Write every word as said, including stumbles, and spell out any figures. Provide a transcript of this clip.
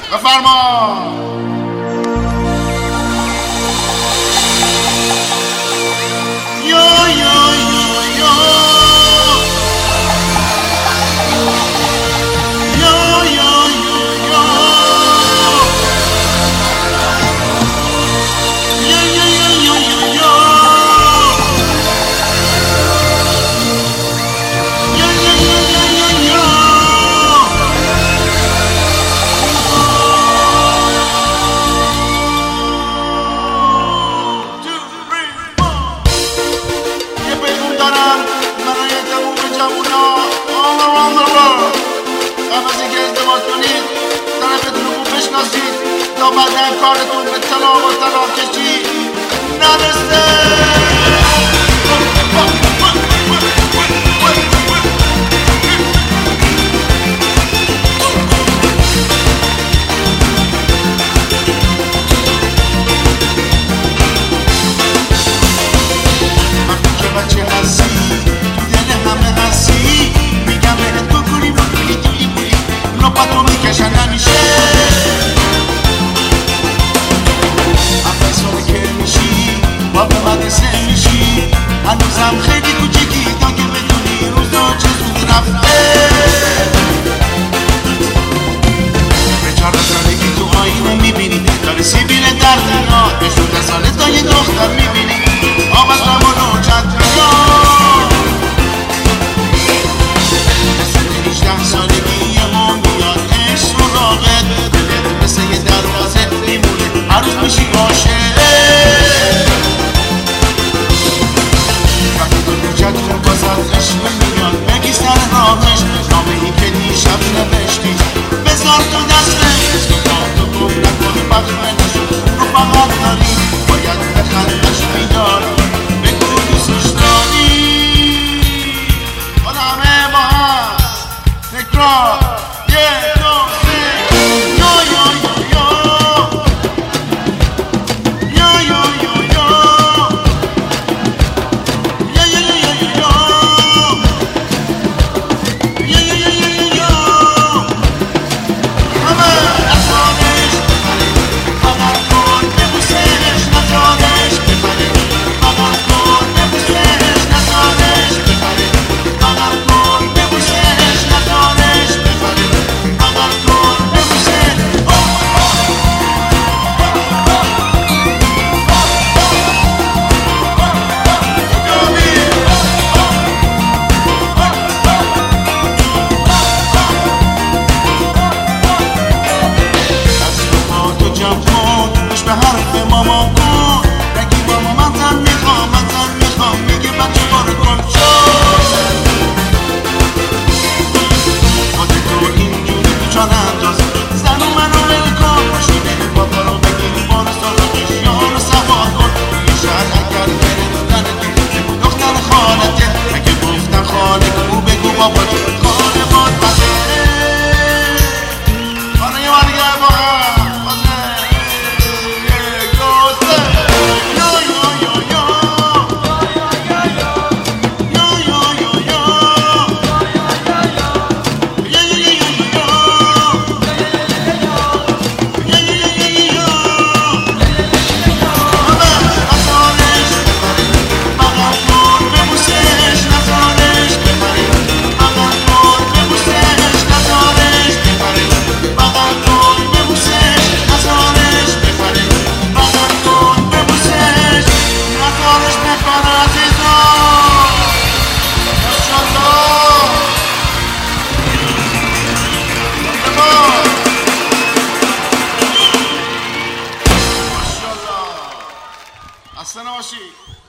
بفرما. یا یا یا یا تا بعد کارتون به طلاق و طلاق کشی نرسه. وقتی که بچه هستی تو دل همه هستی میگم برت بکنیم رو بولی دولی بولی نوبتو میکشن همیشه. به مدرسه میشی هنوزم خیلی کوچیکی تا که بدونی روزا چه زود رفته. به چهار سالگی تو آینه میبینی داره سیبیل در دنیا به شونده ساله تا یه دختر میبینی آب از رمانو چند دنیا. مثل هجده سالگی یه ما میاد عشق و راقت دلت مثل یه دروازه میمونه هر روز میشی عاشق. عشق میاد بگی سر راهش نامه ای که دیشب نوشتی بذار تو دستش تو تو گم نکن بخمه نشو رو فقط داری باید به خندش بیداری بگو دوستش داری آدمه با هم تکرار یک دو سه یا یا یا یا یا یا به حرف ماما کن نگی ماما من زن میخوام من زن میخوام میگه بچه بارو کن شد خودتو اینجوری بیچار انداز زن و منو ول کن ماشینه بابا رو بگیر بارو سراغش یارو سوار کن یه شهر اگر بره دادن تو دختر خالته اگه گفتن خاله کو بگو بابا تو خاله باد بسه خانه یه مرگه با اصلا نباشی.